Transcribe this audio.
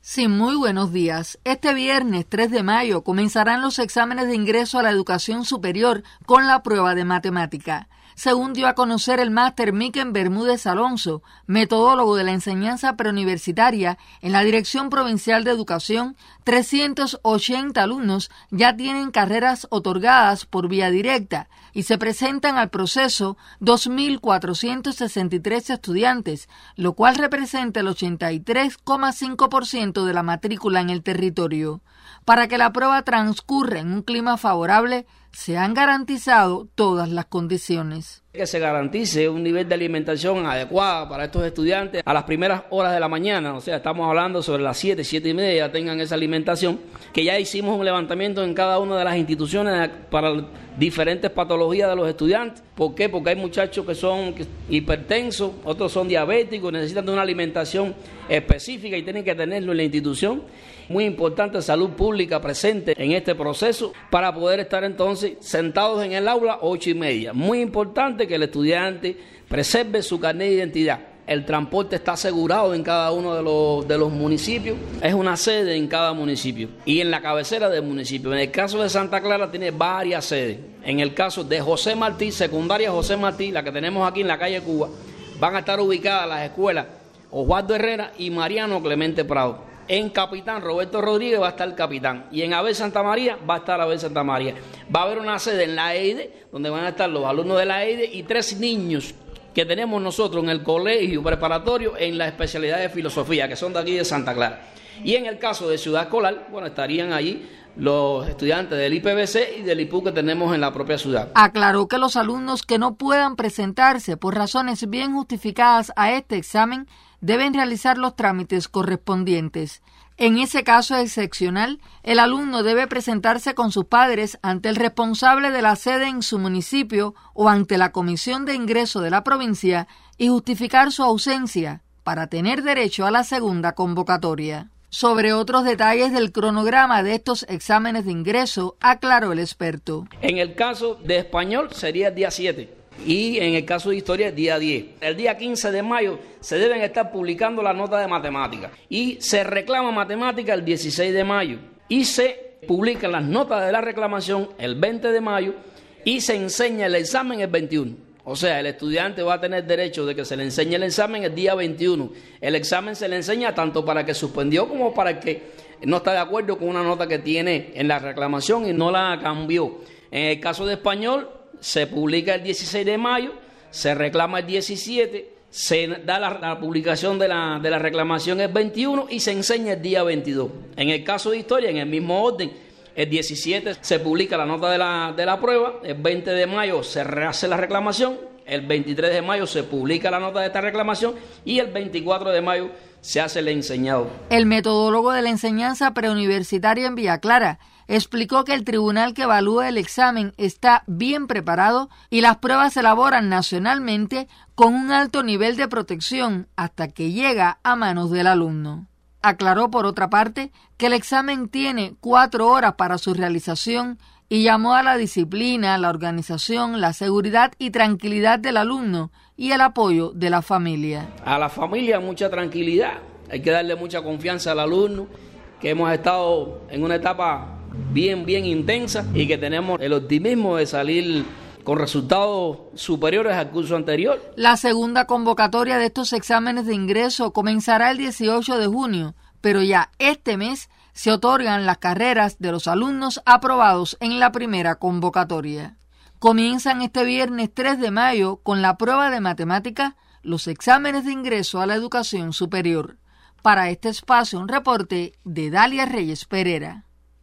Sí, muy buenos días. Este viernes 3 de mayo comenzarán los exámenes de ingreso a la educación superior con la prueba de matemática. Según dio a conocer el máster Miquel Bermúdez Alonso, metodólogo de la enseñanza preuniversitaria en la Dirección Provincial de Educación, 380 alumnos ya tienen carreras otorgadas por vía directa y se presentan al proceso 2.463 estudiantes, lo cual representa el 83,5% de la matrícula en el territorio. Para que la prueba transcurra en un clima favorable, se han garantizado todas las condiciones. Que se garantice un nivel de alimentación adecuado para estos estudiantes a las primeras horas de la mañana, o sea, estamos hablando sobre las 7 y media, ya tengan esa alimentación, que ya hicimos un levantamiento en cada una de las instituciones para diferentes patologías de los estudiantes. ¿Por qué? Porque hay muchachos que son hipertensos, otros son diabéticos, necesitan de una alimentación específica y tienen que tenerlo en la institución. Muy importante salud pública presente en este proceso para poder estar entonces sentados en el aula 8:30. Muy importante que el estudiante preserve su carnet de identidad. El transporte está asegurado en cada uno de los municipios. Es una sede en cada municipio y en la cabecera del municipio. En el caso de Santa Clara tiene varias sedes. En el caso de José Martí, secundaria José Martí, la que tenemos aquí en la calle Cuba, van a estar ubicadas las escuelas Osvaldo Herrera y Mariano Clemente Prado. En Capitán Roberto Rodríguez va a estar el Capitán y en Abel Santa María va a estar Abel Santa María. Va a haber una sede en la EIDE donde van a estar los alumnos de la EIDE y 3 niños que tenemos nosotros en el colegio preparatorio en la especialidad de filosofía, que son de aquí de Santa Clara. Y en el caso de Ciudad Escolar, bueno, estarían allí los estudiantes del IPBC y del IPU que tenemos en la propia ciudad. Aclaró que los alumnos que no puedan presentarse por razones bien justificadas a este examen deben realizar los trámites correspondientes. En ese caso excepcional, el alumno debe presentarse con sus padres ante el responsable de la sede en su municipio o ante la Comisión de Ingreso de la provincia y justificar su ausencia para tener derecho a la segunda convocatoria. Sobre otros detalles del cronograma de estos exámenes de ingreso, aclaró el experto. En el caso de español sería el día 7 y en el caso de historia el día 10. El día 15 de mayo se deben estar publicando la nota de matemática y se reclama matemática el 16 de mayo y se publican las notas de la reclamación el 20 de mayo y se enseña el examen el 21. O sea, el estudiante va a tener derecho de que se le enseñe el examen el día 21. El examen se le enseña tanto para el que suspendió como para el que no está de acuerdo con una nota que tiene en la reclamación y no la cambió. En el caso de español, se publica el 16 de mayo, se reclama el 17, se da la publicación de la reclamación el 21 y se enseña el día 22. En el caso de historia, en el mismo orden, el 17 se publica la nota de la prueba, el 20 de mayo se rehace la reclamación, el 23 de mayo se publica la nota de esta reclamación y el 24 de mayo se hace el enseñado. El metodólogo de la enseñanza preuniversitaria en Villa Clara explicó que el tribunal que evalúa el examen está bien preparado y las pruebas se elaboran nacionalmente con un alto nivel de protección hasta que llega a manos del alumno. Aclaró, por otra parte, que el examen tiene 4 horas para su realización y llamó a la disciplina, la organización, la seguridad y tranquilidad del alumno y el apoyo de la familia. A la familia mucha tranquilidad, hay que darle mucha confianza al alumno, que hemos estado en una etapa bien intensa y que tenemos el optimismo de salir con resultados superiores al curso anterior. La segunda convocatoria de estos exámenes de ingreso comenzará el 18 de junio, pero ya este mes se otorgan las carreras de los alumnos aprobados en la primera convocatoria. Comienzan este viernes 3 de mayo con la prueba de matemática, los exámenes de ingreso a la educación superior. Para este espacio, un reporte de Dalia Reyes Pereira.